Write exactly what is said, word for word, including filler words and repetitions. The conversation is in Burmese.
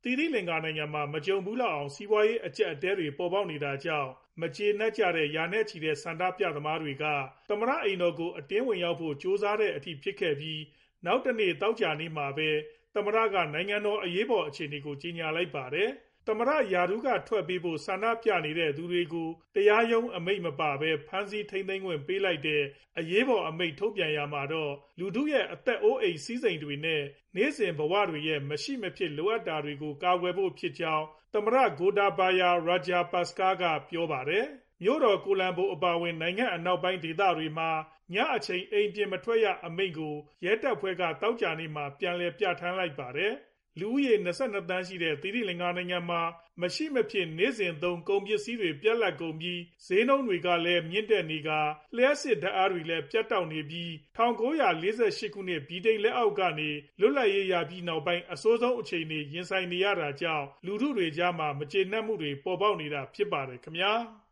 သီရိလင်္ကာနိုင်ငံမှာမကြုံဘူးလောက်အောင်စီးပွားရေးအကျပ်အတည်းတွေပေါ်ပေါက်နေတာကြောင့်မကျေနပ်ကြတဲ့ရာနဲ့ချီတဲ့ဆန္ဒပြသမားတွေကသမ္မတအိမ်တော်ကိုအတင်းဝင်ရောက်ဖို့ကြိုးစားတဲ့အထိဖြစ်ခဲ့ပြီးနောက်တနေ့သောကြာနေ့မှာပဲသမ္မတကနိုင်ငံတော်အရေးပေါ်အခြေအနေကိုကြေညာလိုက်ပါတယ်။သမ္မတရာထူးကထွက်ပေးဖို့ဆန္ဒပြနေတဲ့သူတွေကိုတရားရုံးအမိန့်မပါဘဲဖမ်းဆီးထိန်းသိမ်းခွင့်ပေးလိုက်တဲ့အရေးပေါ်အမိန့်ထုတ်ပြန်ရာမှာတော့လူထုရဲ့အသက်အိုးအိမ်စည်းစိမ်တွေနဲ့နေ့စဉ်ဘဝတွေရဲ့မရှိမဖြစ်လိုအပ်တာတွေကိုကာကွယ်ဖို့ဖြစ်ကြောင်းသမ္မတ Gotabaya Rajapaksa ကပြောပါတယ်။မြို့တော်ကိုလံဘိုအပါအဝင်နိုင်ငံအနောက်ပိုင်းဒေသတွေမှာညအချိန်အိမ်ပြင်မထွက်ရအမိန့်ကိုရဲတပ်ဖွဲ့ကသောကြာနေ့မှာပြန်လည်ပြဋ္ဌာန်းလိုက်ပါတယ်။လူဦးရေ၂၂သန်းရှိတဲ့သီရိလင်္ကာနိုင်ငံမှာမရှိမဖြစ်နေ့စဉ်သုံးကုန်ပစ္စည်းတွေပြတ်လပ်ကုန်ပြီးဈေးနှုန်းတွေကလည်းမြင့်တက်နေကလျှပ်စစ်ဓာတ်အားတွေလည်းပြတ်တောက်နေပြီး၁၉၄၈ခုနှစ်ဗြိတိန်လက်အောက်ကနေလွတ်လပ်ရေးရပြီးနောက်ပိုင်းအဆိုးဆုံးအခြေအနေရင်ဆိုင်နေရတာကြောင့်လူထုတွေကြားမှာမကျေနပ်မှုတွေပေါ်ပေါက်နေတာဖြစ်ပါတယ်ခင်ဗျာ။